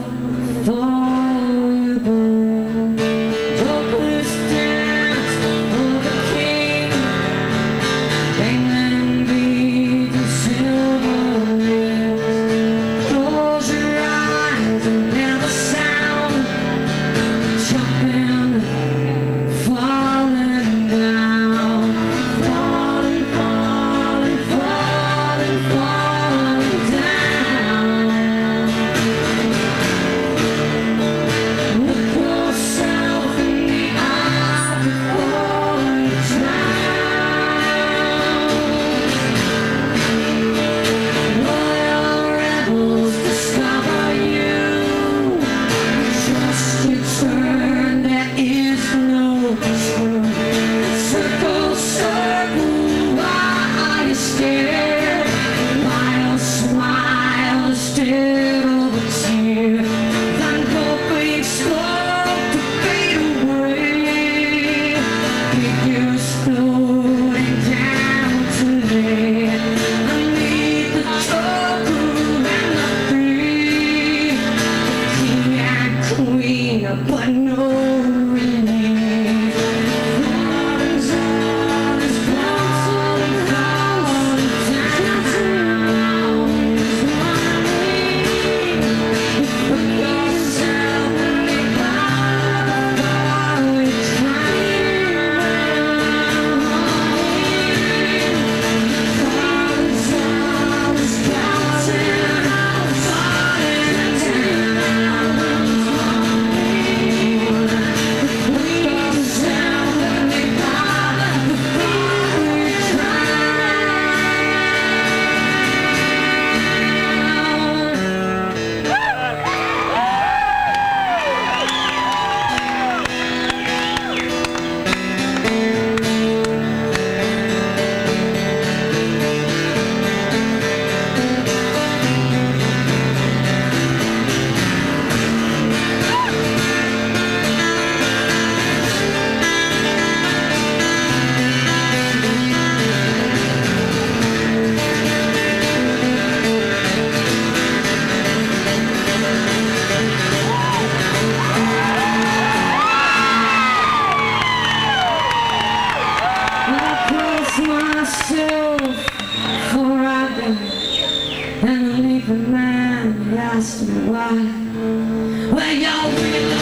But no relief. Myself forever, and a leaving man asked me why. Well, y'all really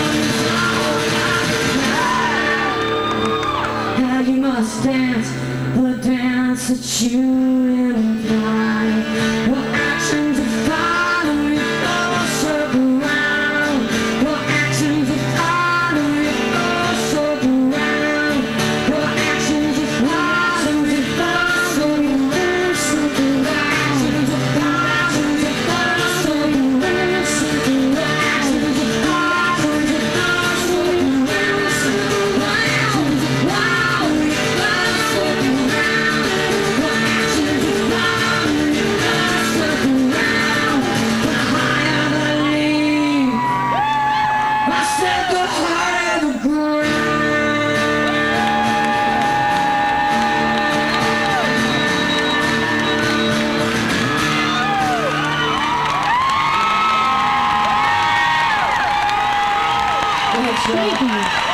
how you must dance the dance that you imply. What actions are follow you go circle round. What actions are follow you go circle round. What actions are follow you go circle round, circle round. Actions are follow you go circle round, circle round. Actions are follow you go circle round, circle round. Wow, you go circle round. What actions are follow you go circle round. The higher the leaf, I said the higher the ground. Thank you.